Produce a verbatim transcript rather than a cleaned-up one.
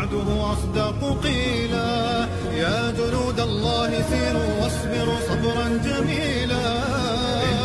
وعده أصدق قيلا. يا جنود الله سيروا واصبروا صبرا جميلا.